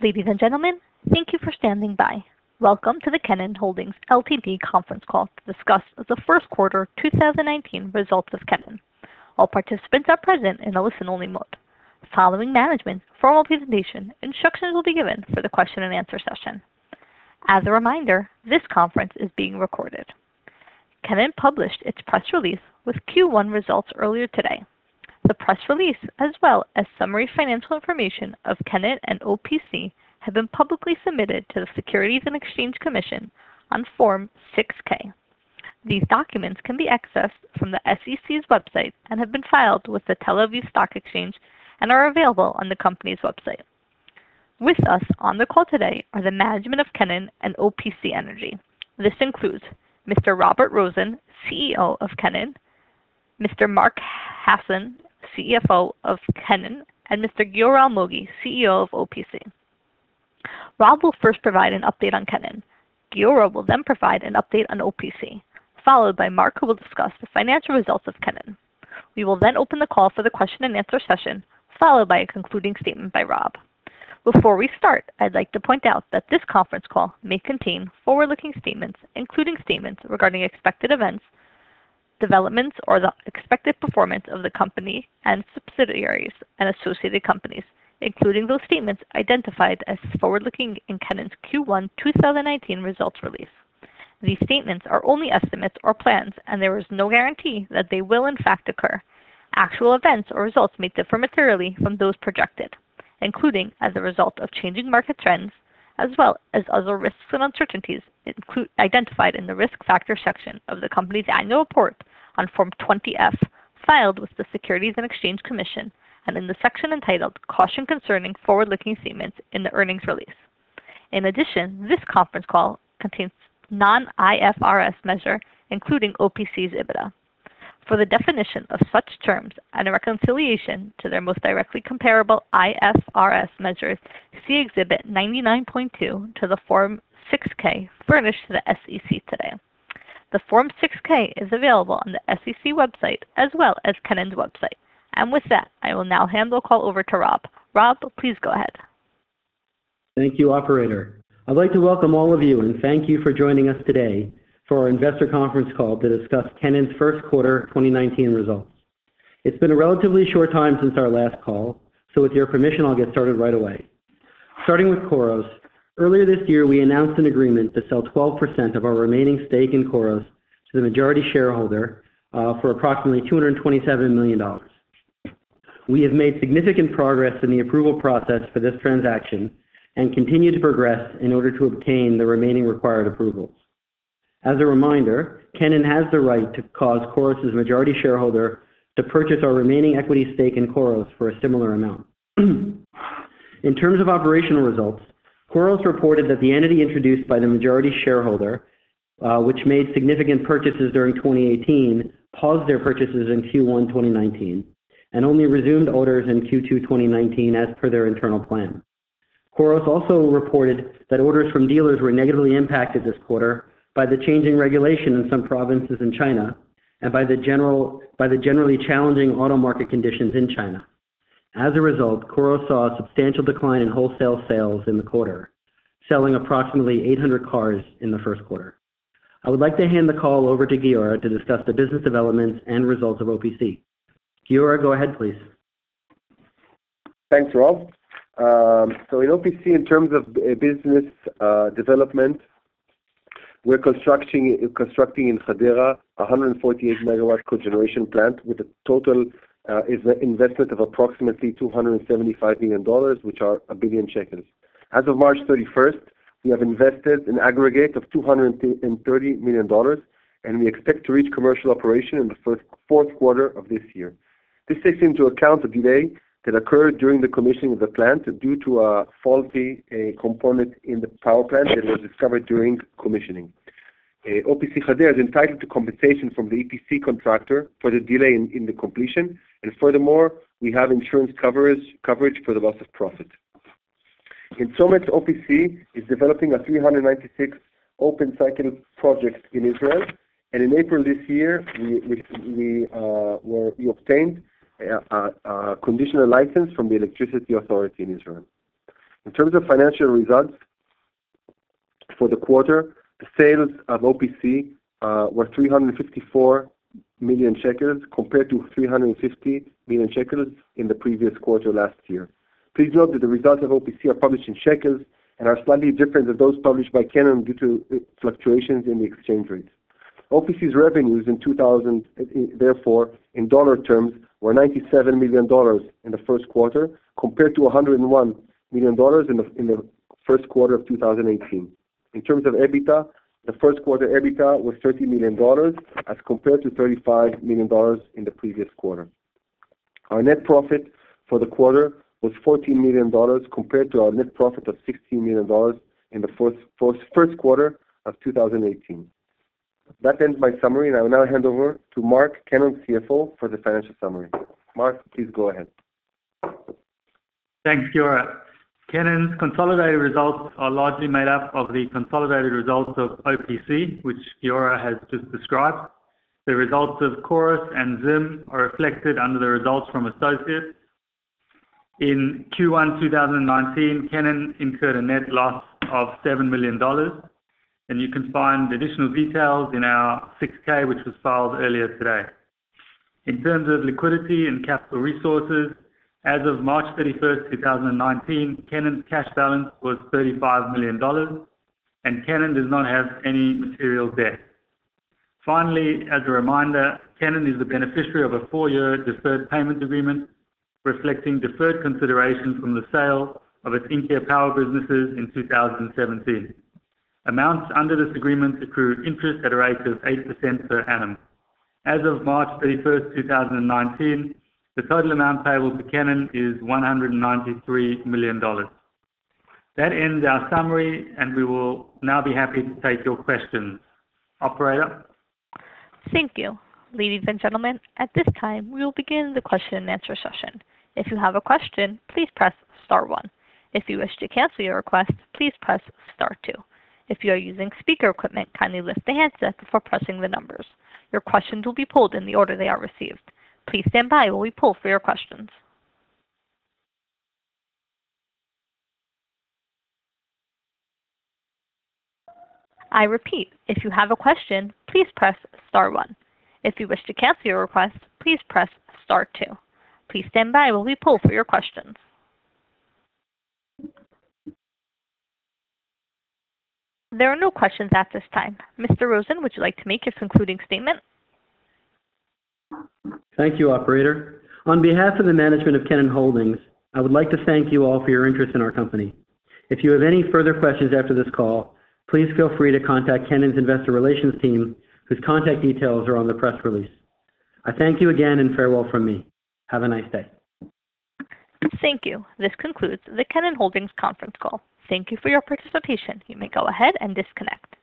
Ladies and gentlemen, thank you for standing by. Welcome to the Canaan Holdings Ltd. conference call to discuss the first quarter 2019 results of Canaan. All participants are present in a listen-only mode. Following management's formal presentation, instructions will be given for the question and answer session. As a reminder, this conference is being recorded. Canaan published its press release with Q1 results earlier today. The press release, as well as summary financial information of Canaan and OPC, have been publicly submitted to the Securities and Exchange Commission on Form 6-K. These documents can be accessed from the SEC's website and have been filed with the Tel Aviv Stock Exchange and are available on the company's website. With us on the call today are the management of Canaan and OPC Energy. This includes Mr. Robert Rosen, CEO of Canaan, Mr. Mark Hassan, CFO of Canaan, and Mr. Giora Almogi, CEO of OPC. Rob will first provide an update on Canaan. Giora will then provide an update on OPC, followed by Mark, who will discuss the financial results of Canaan. We will then open the call for the question and answer session, followed by a concluding statement by Rob. Before we start, I'd like to point out that this conference call may contain forward-looking statements, including statements regarding expected events, developments, or the expected performance of the company and subsidiaries and associated companies, including those statements identified as forward-looking in Canaan's Q1 2019 results release. These statements are only estimates or plans, and there is no guarantee that they will in fact occur. Actual events or results may differ materially from those projected, including as a result of changing market trends, as well as other risks and uncertainties identified in the Risk Factor section of the company's annual report on Form 20-F, filed with the Securities and Exchange Commission, and in the section entitled Caution Concerning Forward-Looking Statements in the earnings release. In addition, this conference call contains non-IFRS measure, including OPC's EBITDA. For the definition of such terms and a reconciliation to their most directly comparable IFRS measures, see Exhibit 99.2 to the Form 6-K furnished to the SEC today. The Form 6-K is available on the SEC website as well as Canaan's website. And with that, I will now hand the call over to Rob. Rob, please go ahead. Thank you, operator. I'd like to welcome all of you and thank you for joining us today for our investor conference call to discuss Canaan's first quarter 2019 results. It's been a relatively short time since our last call, so with your permission, I'll get started right away. Starting with Khoros, earlier this year we announced an agreement to sell 12% of our remaining stake in Khoros to the majority shareholder for approximately $227 million. We have made significant progress in the approval process for this transaction and continue to progress in order to obtain the remaining required approvals. As a reminder, Canaan has the right to cause Khoros' majority shareholder to purchase our remaining equity stake in Khoros for a similar amount. In terms of operational results, Khoros reported that the entity introduced by the majority shareholder, which made significant purchases during 2018, paused their purchases in Q1 2019, and only resumed orders in Q2 2019 as per their internal plan. Khoros also reported that orders from dealers were negatively impacted this quarter by the changing regulation in some provinces in China and by the generally challenging auto market conditions in China. As a result, Khoros saw a substantial decline in wholesale sales in the quarter, selling approximately 800 cars in the first quarter. I would like to hand the call over to Giora to discuss the business developments and results of OPC. Giora, go ahead, please. Thanks, Rob. So in OPC, in terms of business development, we're constructing in Hadera a 148 megawatt cogeneration plant with a total investment of approximately $275 million, which are 1 billion shekels. As of March 31st, we have invested an aggregate of $230 million, and we expect to reach commercial operation in the fourth quarter of this year. This takes into account the delay that occurred during the commissioning of the plant due to a faulty component in the power plant that was discovered during commissioning. OPC Hadera is entitled to compensation from the EPC contractor for the delay in the completion, and furthermore, we have insurance coverage for the loss of profit. In Tzomet, OPC is developing a 396 open cycle project in Israel, and in April this year, we obtained a conditional license from the Electricity Authority in Israel. In terms of financial results for the quarter, the sales of OPC were 354 million shekels compared to 350 million shekels in the previous quarter last year. Please note that the results of OPC are published in shekels and are slightly different than those published by Canon due to fluctuations in the exchange rates. OPC's revenues in 2000, therefore, in dollar terms, were $97 million in the first quarter compared to $101 million in the first quarter of 2018. In terms of EBITDA, the first quarter EBITDA was $30 million as compared to $35 million in the previous quarter. Our net profit for the quarter was $14 million compared to our net profit of $16 million in the first quarter of 2018. That ends my summary, and I will now hand over to Mark, Canon CFO, for the financial summary. Mark, please go ahead. Thanks, Giora. Canon's consolidated results are largely made up of the consolidated results of OPC, which Giora has just described. The results of Chorus and Zim are reflected under the results from associates. In Q1 2019, Canon incurred a net loss of $7 million, and you can find additional details in our 6K, which was filed earlier today. In terms of liquidity and capital resources, as of March 31st, 2019, Canon's cash balance was $35 million, and Canon does not have any material debt. Finally, as a reminder, Canon is the beneficiary of a 4-year deferred payment agreement reflecting deferred consideration from the sale of its InCare Power businesses in 2017. Amounts under this agreement accrue interest at a rate of 8% per annum. As of March 31st, 2019, the total amount payable to Canon is $193 million. That ends our summary, and we will now be happy to take your questions. Operator? Thank you. Ladies and gentlemen, at this time, we will begin the question and answer session. If you have a question, please press star 1. If you wish to cancel your request, please press star 2. If you are using speaker equipment, kindly lift the handset before pressing the numbers. Your questions will be pulled in the order they are received. Please stand by while we pull for your questions. I repeat, if you have a question, please press star 1. If you wish to cancel your request, please press star 2. Please stand by while we pull for your questions. There are no questions at this time. Mr. Rosen, would you like to make your concluding statement? Thank you, operator. On behalf of the management of Canon Holdings, I would like to thank you all for your interest in our company. If you have any further questions after this call, please feel free to contact Canon's investor relations team, whose contact details are on the press release. I thank you again and farewell from me. Have a nice day. Thank you. This concludes the Canon Holdings conference call. Thank you for your participation. You may go ahead and disconnect.